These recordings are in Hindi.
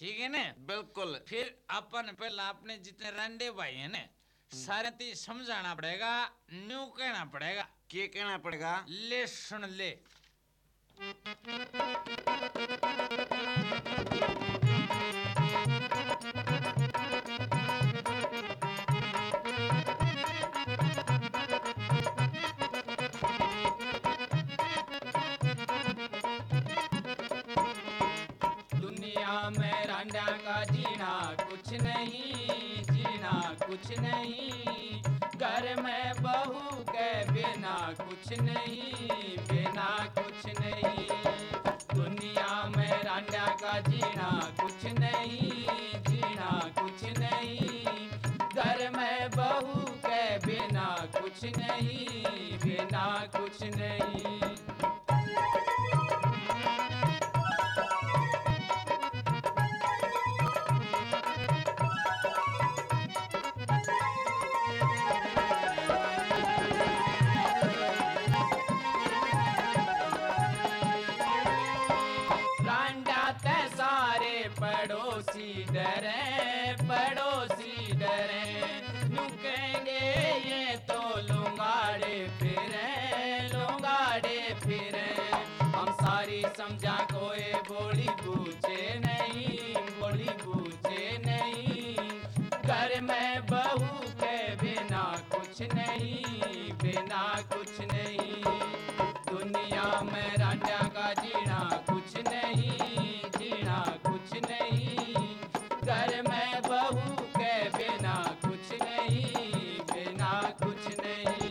ठीक है ना। बिल्कुल। फिर अपन पहला अपने जितने रंडे भाई है ना सारे ती समझाना पड़ेगा, न्यू कहना पड़ेगा। क्या कहना पड़ेगा? ले सुन ले। दुनिया में रांडा का जीना कुछ नहीं, जीना कुछ नहीं। घर में बहू के बिना कुछ नहीं, बिना कुछ नहीं। दुनिया में रांडा का जीना कुछ नहीं, जीना कुछ नहीं। घर में बहू के बिना कुछ नहीं, बिना कुछ नहीं। पड़ोसी डरे, पड़ोसी डरे। नुकेंगे ये तो लुंगाड़े फिरे, लुंगाड़े फिरे। हम सारी समझा कोई बोली पूछे नहीं, बोली पूछे नहीं। घर में बहू के बिना कुछ नहीं, बिना कुछ नहीं। दुनिया में रांडा का जीना कुछ नहीं, जीना कुछ नहीं। घर में बहू के बिना कुछ नहीं, बिना कुछ नहीं।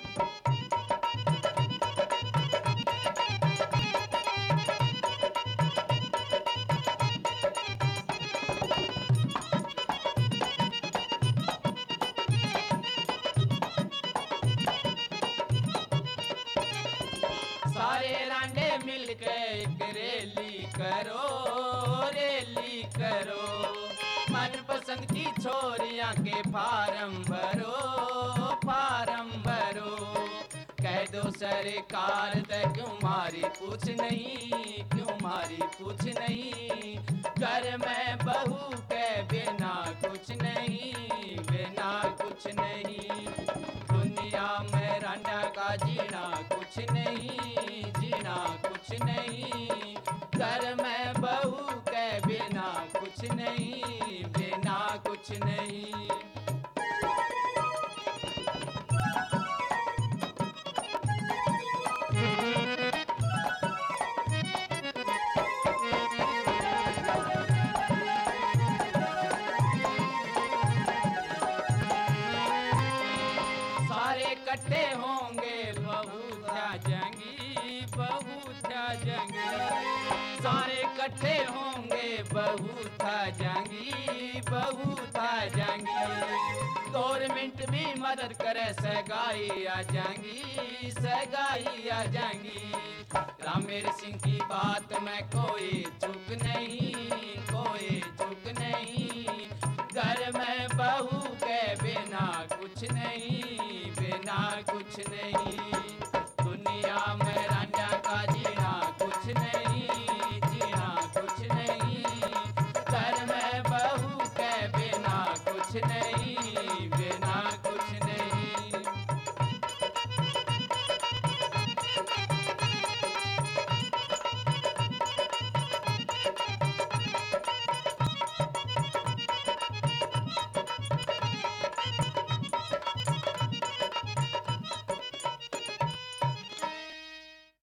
सारे रांडे मिलके एक रैली करो, रैली करो। मनपसंद की छोरियां के फार्म भरो, फार्म भरो। कह दो सरकार तक क्यों मारी पूछ नहीं, क्यों मारी पूछ नहीं। घर में बहू के बिना कुछ नहीं, बिना कुछ नहीं। दुनिया में रांडा का जीना कुछ नहीं, जीना कुछ नहीं। घर में बहू के बिना कुछ नहीं, बिना कुछ नहीं। सारे इकट्ठे होंगे बहू जाएंगी, बहू जाएंगी। सारे इकट्ठे होंगे बहू जाएंगी, बहू जाएंगी। गवर्नमेंट भी मदद करे सगाई आ जाएंगी, सगाई आ जाएंगी। रामेर सिंह की बात में कोई चूक नहीं, कोई चूक नहीं। घर में बहू के बिना कुछ नहीं, बिना कुछ नहीं।